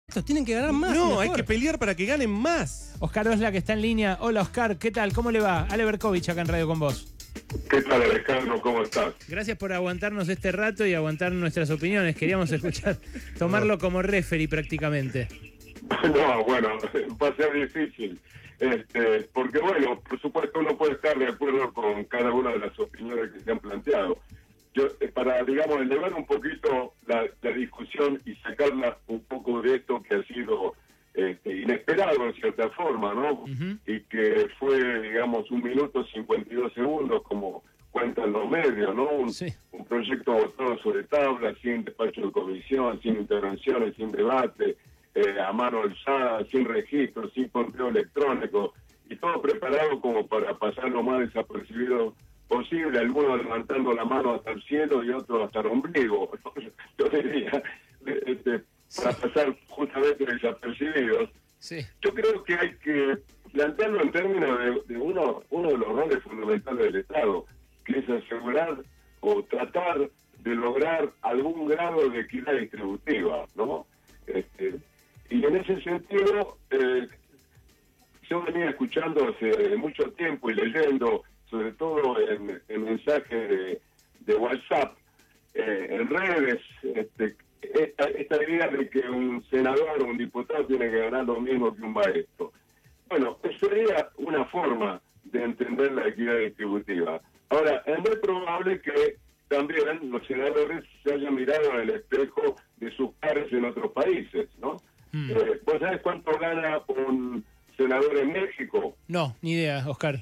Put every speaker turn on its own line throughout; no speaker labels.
Estos tienen que ganar más.
No, hay que pelear para que ganen más.
Oscar Osla, que está en línea. Hola, Oscar, ¿qué tal? ¿Cómo le va? Ale Berkovich acá en Radio con vos.
¿Qué tal, Alejandro? ¿Cómo estás?
Gracias por aguantarnos este rato y aguantar nuestras opiniones. Queríamos escuchar, tomarlo como referee prácticamente.
No, bueno, va a ser difícil. Porque, bueno, por supuesto uno puede estar de acuerdo con cada una de las opiniones que se han planteado. Yo, para, digamos, elevar un poquito la discusión y sacarla un poco de esto que ha sido inesperado en cierta forma, ¿no? Y que fue, digamos, 1 minuto 52 segundos, como cuentan los medios, ¿no? Un proyecto votado sobre tabla, sin despacho de comisión, sin intervenciones, sin debate, a mano alzada, sin registro, sin conteo electrónico, y todo preparado como para pasar lo más desapercibido posible, algunos levantando la mano hasta el cielo y otros hasta el ombligo, yo diría, para pasar justamente desapercibidos.
Sí.
Yo creo que hay que plantearlo en términos de uno de los roles fundamentales del Estado, que es asegurar o tratar de lograr algún grado de equidad distributiva, ¿no? Y en ese sentido, yo venía escuchando hace mucho tiempo y leyendo, sobre todo en mensajes de WhatsApp, en redes, esta idea de que un senador o un diputado tiene que ganar lo mismo que un maestro. Bueno, eso sería una forma de entender la equidad distributiva. Ahora, es muy probable que también los senadores se hayan mirado en el espejo de sus pares en otros países, ¿no? ¿Vos sabés cuánto gana un senador en México?
No, ni idea, Oscar.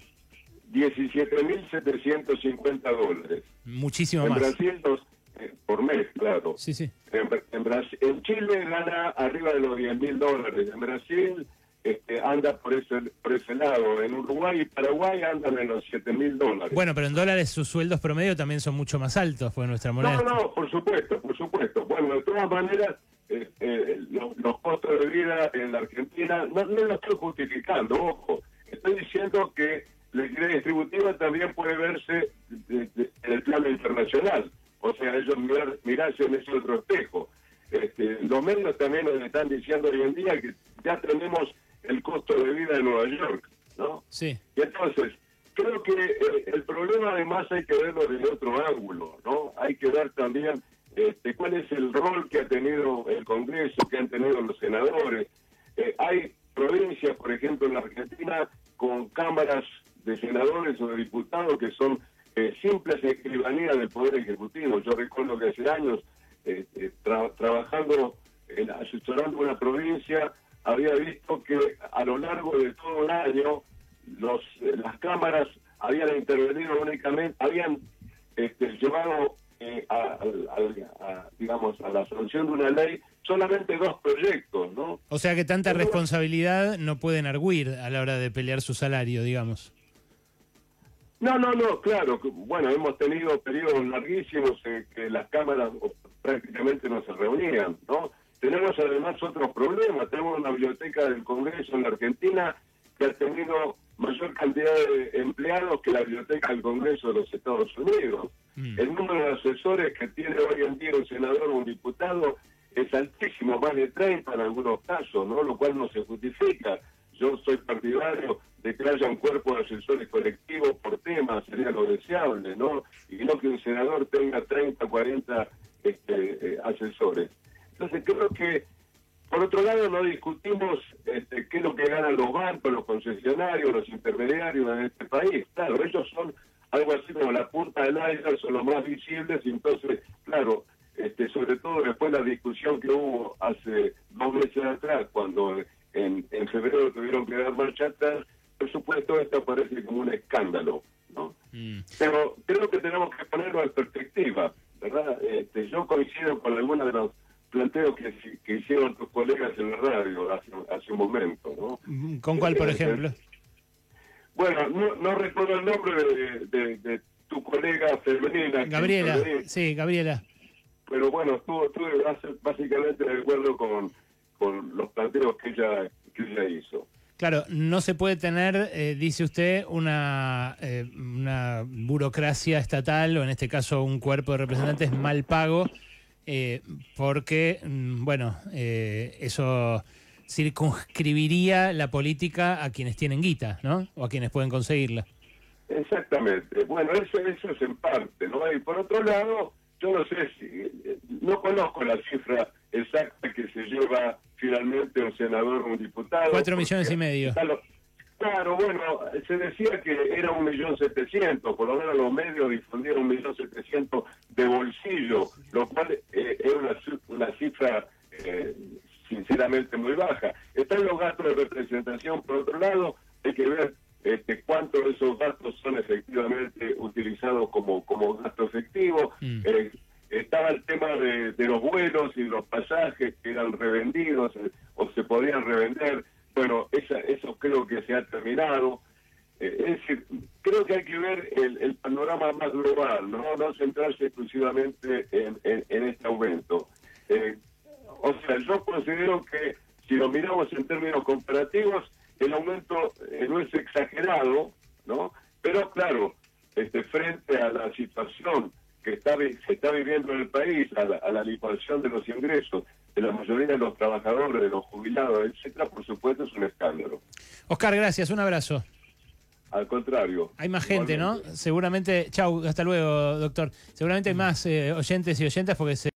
$17.750.
Muchísimo más.
En Brasil, por mes, claro.
Sí, sí.
En Chile gana arriba de los $10.000. En Brasil anda por ese lado. En Uruguay y Paraguay andan en los $7.000.
Bueno, pero en dólares sus sueldos promedio también son mucho más altos, porque nuestra moneda...
No, por supuesto. Bueno, de todas maneras, los costos de vida en la Argentina, no lo estoy justificando, ojo. Estoy diciendo que la equidad distributiva también puede verse en el plano internacional. O sea, ellos mirarse en ese otro espejo. Los medios también nos están diciendo hoy en día que ya tenemos el costo de vida de Nueva York, ¿no?
Sí.
Y entonces, creo que el problema además hay que verlo desde otro ángulo, ¿no? Hay que ver también cuál es el rol que ha tenido el Congreso, que han tenido los senadores. Hay provincias, por ejemplo, en la Argentina, con cámaras de senadores o de diputados que son simples escribanías del Poder Ejecutivo. Yo recuerdo que hace años, trabajando, asesorando una provincia, había visto que a lo largo de todo un año las cámaras habían intervenido únicamente, habían llevado digamos, a la sanción de una ley solamente 2 proyectos, ¿no?
O sea que tanta responsabilidad no pueden arguir a la hora de pelear su salario, digamos.
No, claro. Bueno, hemos tenido periodos larguísimos en que las cámaras prácticamente no se reunían, ¿no? Tenemos además otros problemas. Tenemos una biblioteca del Congreso en la Argentina que ha tenido mayor cantidad de empleados que la biblioteca del Congreso de los Estados Unidos. El número de asesores que tiene hoy en día un senador o un diputado es altísimo, más de 30 en algunos casos, ¿no? Lo cual no se justifica. Yo soy partidario de que haya un cuerpo de asesores colectivos por temas, sería lo deseable, ¿no? Y no que un senador tenga 30, 40 asesores. Entonces creo que, por otro lado, no discutimos qué es lo que ganan los bancos, los concesionarios, los intermediarios en este país. Claro, ellos son algo así como la punta del iceberg, son los más visibles, y entonces, claro, sobre todo después de la discusión que hubo hace 2 meses atrás, cuando en febrero tuvieron que dar marcha atrás, por supuesto esto parece como un escándalo, ¿no? Pero creo que tenemos que ponerlo en perspectiva, ¿verdad? Yo coincido con algunos de los planteos que hicieron tus colegas en la radio hace un momento, ¿no?
¿Con cuál, por ejemplo?
Bueno, no recuerdo el nombre de tu colega femenina.
Gabriela, sí, Gabriela.
Pero bueno, estuve básicamente de acuerdo con los planteos que ella hizo.
Claro, no se puede tener, dice usted, una burocracia estatal, o en este caso un cuerpo de representantes mal pago, porque, bueno, eso circunscribiría la política a quienes tienen guita, ¿no? O a quienes pueden conseguirla.
Exactamente. Bueno, eso es en parte, ¿no? Y por otro lado, yo no sé si, no conozco la cifra exacta que se lleva finalmente un senador o un diputado.
4,5 millones.
Claro, bueno, se decía que era 1.700.000, por lo menos los medios difundieron 1.700.000 de bolsillo, lo cual es una cifra sinceramente muy baja. Están los gastos de representación, por otro lado, hay que ver cuántos de esos gastos son efectivamente utilizados como gasto efectivo. Estaba el tema de los vuelos y los pasajes que eran revendidos o se podían revender. Bueno, eso creo que se ha terminado. Es decir, creo que hay que ver el panorama más global, no centrarse exclusivamente en este aumento. O sea, yo considero que si lo miramos en términos comparativos, el aumento no es exagerado, ¿no? Pero claro, frente a la situación que se está viviendo en el país, a la licuación de los ingresos de la mayoría de los trabajadores, de los jubilados, etcétera, por supuesto es un escándalo.
Oscar, gracias, un abrazo.
Al contrario.
Hay más gente, ¿no? Seguramente, chau, hasta luego, doctor. Seguramente hay más oyentes y oyentas porque se